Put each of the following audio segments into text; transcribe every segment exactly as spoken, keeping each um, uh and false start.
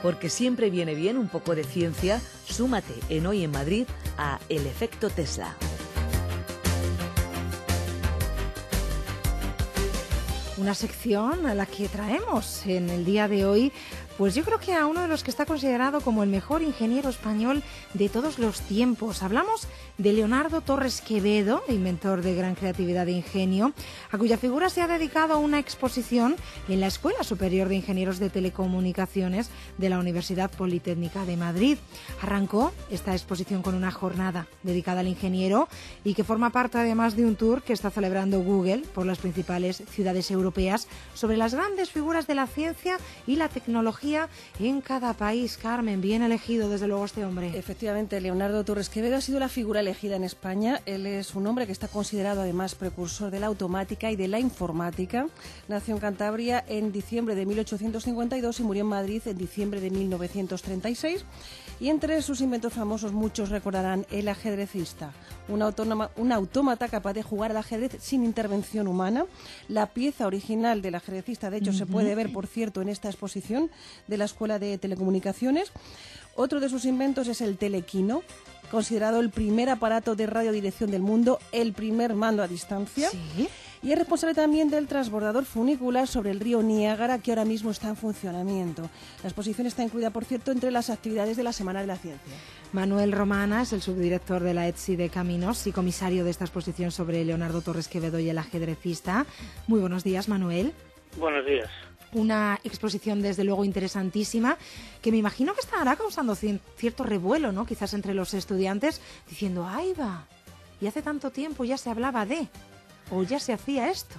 Porque siempre viene bien un poco de ciencia. Súmate en Hoy en Madrid a El Efecto Tesla. Una sección a la que traemos en el día de hoy, pues yo creo que a uno de los que está considerado como el mejor ingeniero español de todos los tiempos. Hablamos de Leonardo Torres Quevedo, inventor de gran creatividad e ingenio, a cuya figura se ha dedicado una exposición en la Escuela Superior de Ingenieros de Telecomunicaciones de la Universidad Politécnica de Madrid. Arrancó esta exposición con una jornada dedicada al ingeniero y que forma parte además de un tour que está celebrando Google por las principales ciudades europeas sobre las grandes figuras de la ciencia y la tecnología en cada país. Carmen, bien elegido desde luego este hombre. Efectivamente, Leonardo Torres Quevedo ha sido la figura elegida en España. Él es un hombre que está considerado además precursor de la automática y de la informática. Nació en Cantabria en diciembre de mil ochocientos cincuenta y dos y murió en Madrid en diciembre de mil novecientos treinta y seis. Y entre sus inventos famosos muchos recordarán el ajedrecista, un, autónoma, un autómata capaz de jugar al ajedrez sin intervención humana. La pieza original del ajedrecista, de hecho, uh-huh. se puede ver, por cierto, en esta exposición de la Escuela de Telecomunicaciones. Otro de sus inventos es el telequino, considerado el primer aparato de radiodirección del mundo, el primer mando a distancia. ¿Sí? Y es responsable también del transbordador funicular sobre el río Niágara, que ahora mismo está en funcionamiento. La exposición está incluida, por cierto, entre las actividades de la Semana de la Ciencia. Manuel Romana es el subdirector de la E T S I de Caminos y comisario de esta exposición sobre Leonardo Torres Quevedo y el ajedrecista. Muy buenos días, Manuel. Buenos días. Una exposición, desde luego, interesantísima, que me imagino que estará causando cierto revuelo, ¿no? Quizás entre los estudiantes, diciendo, ¡ay va! Y hace tanto tiempo ya se hablaba de... ¿O ya se hacía esto?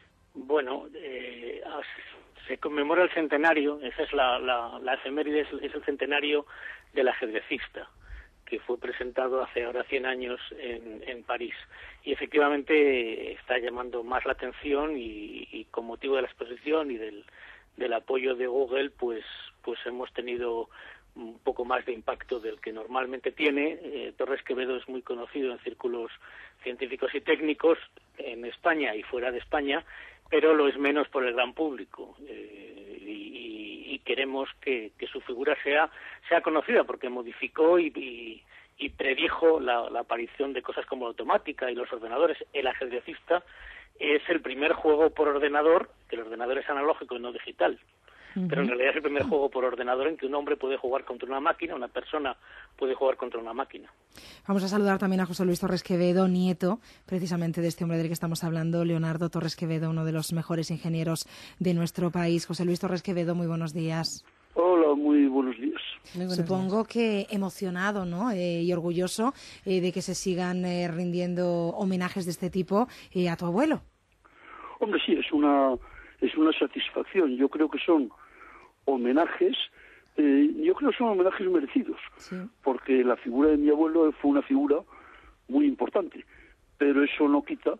Bueno, eh, se conmemora el centenario, esa es la, la, la efeméride, es el centenario del ajedrecista, que fue presentado hace ahora cien años en, en París. Y efectivamente está llamando más la atención y, y con motivo de la exposición y del, del apoyo de Google, pues, pues hemos tenido un poco más de impacto del que normalmente tiene. Eh, Torres Quevedo es muy conocido en círculos científicos y técnicos en España y fuera de España, pero lo es menos por el gran público. Eh, y, y queremos que, que su figura sea, sea conocida, porque modificó y, y, y predijo la, la aparición de cosas como la automática y los ordenadores. El ajedrecista es el primer juego por ordenador, que el ordenador es analógico y no digital. Pero en realidad es el primer juego por ordenador en que un hombre puede jugar contra una máquina, una persona puede jugar contra una máquina. Vamos a saludar también a José Luis Torres Quevedo, nieto precisamente de este hombre del que estamos hablando, Leonardo Torres Quevedo, uno de los mejores ingenieros de nuestro país. José Luis Torres Quevedo, muy buenos días. Hola, muy buenos días. Muy buenos Supongo días. Que emocionado, ¿no? Eh, y orgulloso eh, de que se sigan eh, rindiendo homenajes de este tipo eh, a tu abuelo. Hombre, sí, es una... es una satisfacción. Yo creo que son homenajes, eh, yo creo que son homenajes merecidos, sí. Porque la figura de mi abuelo fue una figura muy importante, pero eso no quita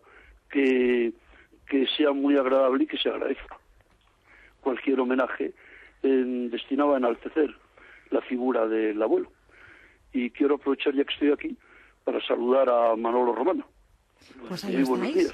que, que sea muy agradable y que se agradezca. Cualquier homenaje eh, destinado a enaltecer la figura del abuelo. Y quiero aprovechar, ya que estoy aquí, para saludar a Manolo Romana. Pues ahí muy estáis. Buenos días.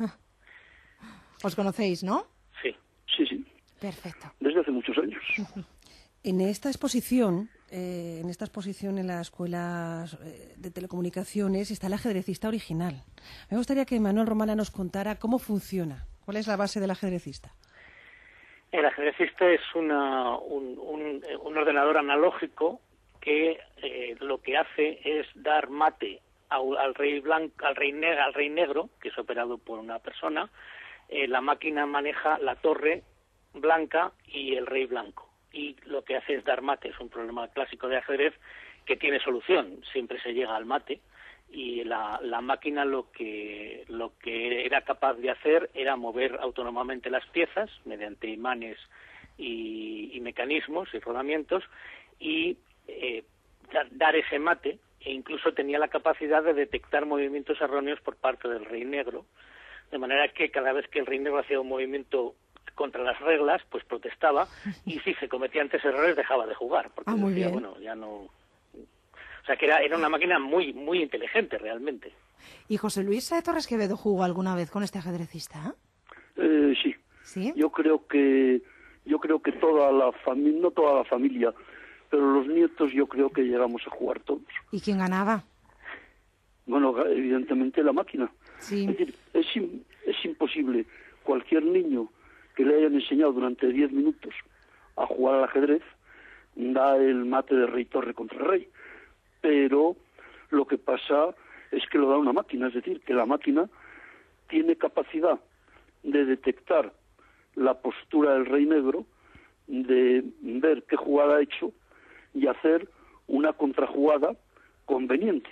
Os conocéis, ¿no? Sí. Sí, sí. Perfecto. Desde hace muchos años. En esta exposición, eh, en esta exposición en la Escuela de Telecomunicaciones está el ajedrecista original. Me gustaría que Manuel Romana nos contara cómo funciona. ¿Cuál es la base del ajedrecista? El ajedrecista es una, un, un, un ordenador analógico que eh, lo que hace es dar mate al, al rey blanco, al rey, ne- al rey negro, que es operado por una persona. Eh, la máquina maneja la torre blanca y el rey blanco. Y lo que hace es dar mate. Es un problema clásico de ajedrez que tiene solución. Siempre se llega al mate. Y la, la máquina lo que, lo que era capaz de hacer era mover autónomamente las piezas mediante imanes y, y mecanismos y rodamientos y eh, dar, dar ese mate. E incluso tenía la capacidad de detectar movimientos erróneos por parte del rey negro. De manera que cada vez que el rey negro hacía un movimiento contra las reglas, pues protestaba, y si se cometían tres errores dejaba de jugar, porque ah, muy decía, bien. bueno, ya no... O sea, que era, era una máquina muy muy inteligente, realmente. ¿Y José Luis Torres Quevedo jugó alguna vez con este ajedrecista? Eh, sí. ¿Sí? Yo creo que yo creo que toda la familia, no toda la familia, pero los nietos yo creo que llegamos a jugar todos. ¿Y quién ganaba? Bueno, evidentemente la máquina. Sí. Es decir, es, es imposible cualquier niño que le hayan enseñado durante diez minutos a jugar al ajedrez da el mate de rey torre contra rey, pero lo que pasa es que lo da una máquina, es decir, que la máquina tiene capacidad de detectar la postura del rey negro, de ver qué jugada ha hecho y hacer una contrajugada conveniente.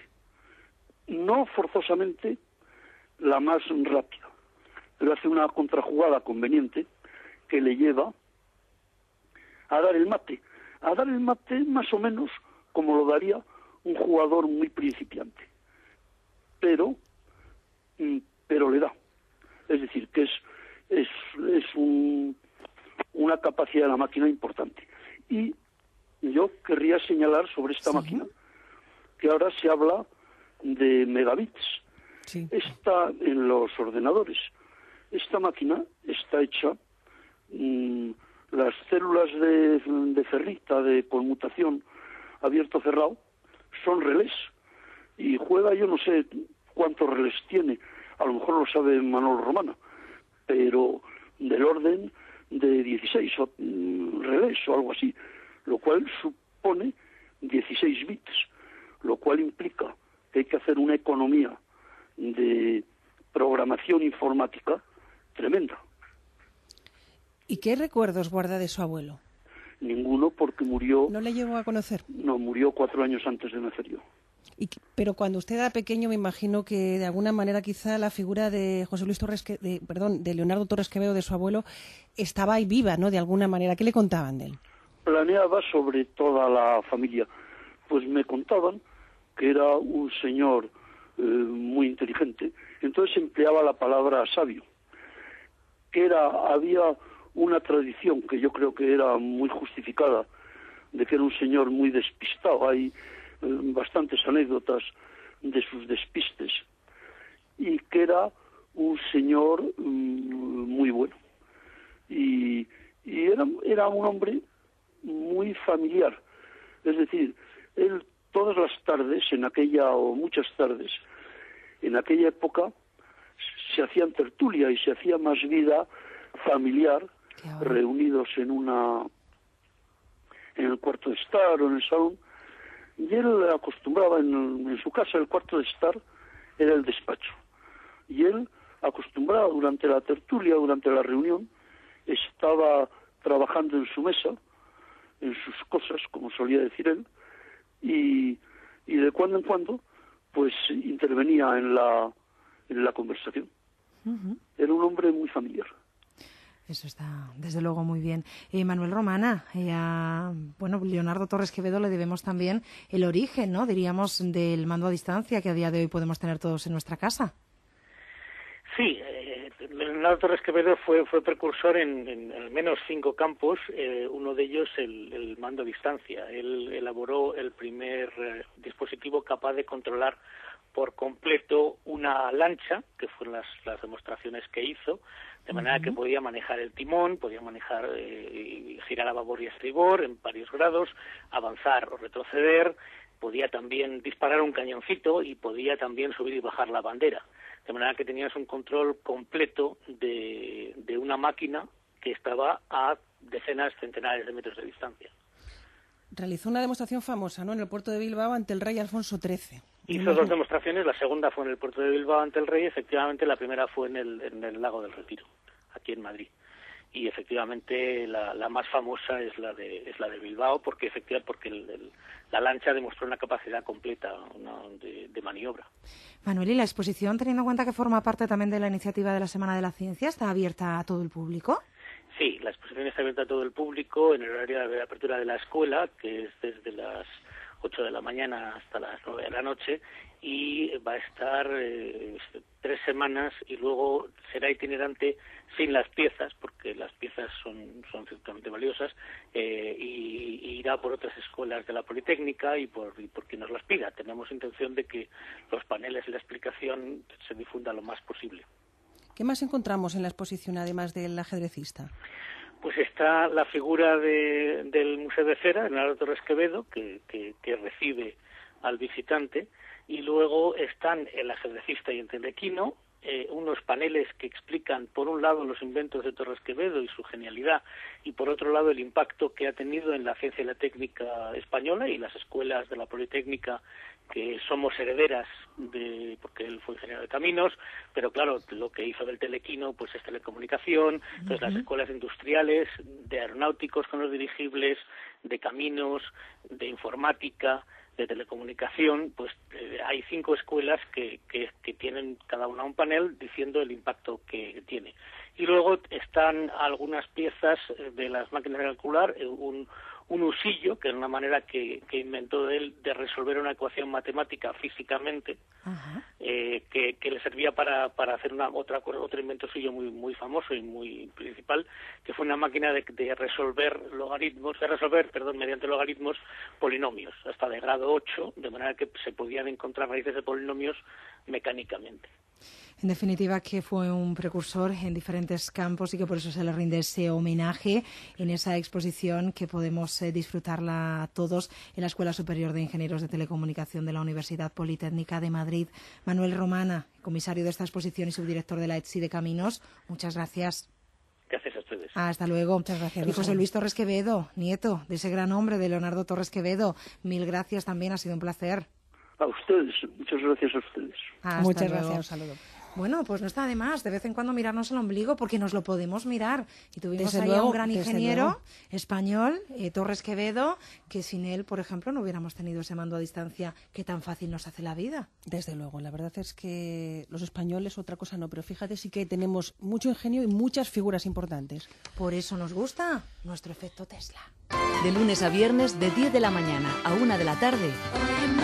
No forzosamente la más rápida, pero hace una contrajugada conveniente que le lleva a dar el mate. A dar el mate más o menos como lo daría un jugador muy principiante. Pero, pero le da. Es decir, que es, es, es un, una capacidad de la máquina importante. Y yo querría señalar sobre esta ¿Sí? máquina que ahora se habla de megabits. Sí. Está en los ordenadores. Esta máquina está hecha, mmm, las células de, de ferrita, de conmutación abierto-cerrado, son relés. Y juega, yo no sé cuántos relés tiene, a lo mejor lo sabe Manolo Romana, pero del orden de dieciséis o, mmm, relés o algo así, lo cual supone dieciséis bits, lo cual implica que hay que hacer una economía de programación informática tremenda. ¿Y qué recuerdos guarda de su abuelo? Ninguno, porque murió... ¿No le llegó a conocer? No, murió cuatro años antes de nacer yo. Y, pero cuando usted era pequeño, me imagino que de alguna manera quizá la figura de José Luis Torres, que, de, perdón, de Leonardo Torres Quevedo, de su abuelo, estaba ahí viva, ¿no? De alguna manera. ¿Qué le contaban de él? Planeaba sobre toda la familia. Pues me contaban que era un señor eh, muy inteligente. Entonces empleaba la palabra sabio. Que era, había una tradición que yo creo que era muy justificada, de que era un señor muy despistado. Hay eh, bastantes anécdotas de sus despistes. Y que era un señor mm, muy bueno. Y, y era, era un hombre muy familiar. Es decir, él todas las tardes, en aquella, o muchas tardes, en aquella época, se hacían tertulia y se hacía más vida familiar, reunidos en una en el cuarto de estar o en el salón, y él acostumbraba en, en su casa, el cuarto de estar era el despacho, y él acostumbraba durante la tertulia, durante la reunión, estaba trabajando en su mesa, en sus cosas, como solía decir él, y, y de cuando en cuando pues intervenía en la en la conversación. Uh-huh. Era un hombre muy familiar. Eso está, desde luego, muy bien. Eh, Manuel Romana, eh, a, bueno, Leonardo Torres Quevedo le debemos también el origen, ¿no? Diríamos, del mando a distancia que a día de hoy podemos tener todos en nuestra casa. Sí, eh, Leonardo Torres Quevedo fue, fue precursor en, en al menos cinco campos, eh, uno de ellos el, el mando a distancia. Él elaboró el primer eh, dispositivo capaz de controlar por completo una lancha, que fueron las, las demostraciones que hizo, de manera uh-huh. que podía manejar el timón, podía manejar eh, girar a babor y a estribor en varios grados, avanzar o retroceder, podía también disparar un cañoncito y podía también subir y bajar la bandera, de manera que tenías un control completo de, de una máquina que estaba a decenas, centenares de metros de distancia. Realizó una demostración famosa, ¿no?, en el puerto de Bilbao ante el rey Alfonso trece. Hizo dos demostraciones, la segunda fue en el puerto de Bilbao ante el rey, efectivamente la primera fue en el, en el lago del Retiro, aquí en Madrid. Y efectivamente la, la más famosa es la de es la de Bilbao, porque efectivamente porque el, el, la lancha demostró una capacidad completa una, de, de maniobra. Manuel, ¿y la exposición, teniendo en cuenta que forma parte también de la iniciativa de la Semana de la Ciencia, está abierta a todo el público? Sí, la exposición está abierta a todo el público en el horario de apertura de la escuela, que es desde las ocho de la mañana hasta las nueve de la noche, y va a estar eh, tres semanas y luego será itinerante sin las piezas, porque las piezas son, son ciertamente valiosas, eh, y, y irá por otras escuelas de la Politécnica y por, y por quien nos las pida. Tenemos intención de que los paneles y la explicación se difunda lo más posible. ¿Qué más encontramos en la exposición, además del ajedrecista? Pues está la figura de, del Museo de Cera, Leonardo Torres Quevedo, que, que, que recibe al visitante, y luego están el ajedrecista y el telequino, eh, unos paneles que explican, por un lado, los inventos de Torres Quevedo y su genialidad, y por otro lado, el impacto que ha tenido en la ciencia y la técnica española y las escuelas de la Politécnica, que somos herederas de, porque él fue ingeniero de caminos, pero claro, lo que hizo del telequino pues es telecomunicación, entonces uh-huh. las escuelas industriales, de aeronáuticos con los dirigibles, de caminos, de informática, de telecomunicación, pues eh, hay cinco escuelas que, que, que tienen cada una un panel diciendo el impacto que tiene. Y luego están algunas piezas de las máquinas de calcular, un, un usillo, que es una manera que, que inventó él de resolver una ecuación matemática físicamente, uh-huh. eh, que, que le servía para, para hacer una otra otro invento suyo muy muy famoso y muy principal, que fue una máquina de, de resolver logaritmos, de resolver, perdón, mediante logaritmos polinomios, hasta de grado ocho, de manera que se podían encontrar raíces de polinomios mecánicamente. En definitiva, que fue un precursor en diferentes campos y que por eso se le rinde ese homenaje en esa exposición que podemos eh, disfrutarla todos en la Escuela Superior de Ingenieros de Telecomunicación de la Universidad Politécnica de Madrid. Manuel Romana, comisario de esta exposición y subdirector de la E T S I de Caminos, muchas gracias. Gracias a ustedes. Hasta luego. Muchas gracias. Y José Luis Torres Quevedo, nieto de ese gran hombre de Leonardo Torres Quevedo, mil gracias también, ha sido un placer. A ustedes, muchas gracias a ustedes. Hasta Muchas luego. gracias, un saludo. Bueno, pues no está de más de vez en cuando mirarnos el ombligo porque nos lo podemos mirar. Y tuvimos Desde ahí luego, a un gran desde ingeniero luego. español, eh, Torres Quevedo, que sin él, por ejemplo, no hubiéramos tenido ese mando a distancia que tan fácil nos hace la vida. Desde luego, la verdad es que los españoles otra cosa no, pero fíjate sí que tenemos mucho ingenio y muchas figuras importantes. Por eso nos gusta nuestro efecto Tesla. De lunes a viernes, de diez de la mañana a una de la tarde.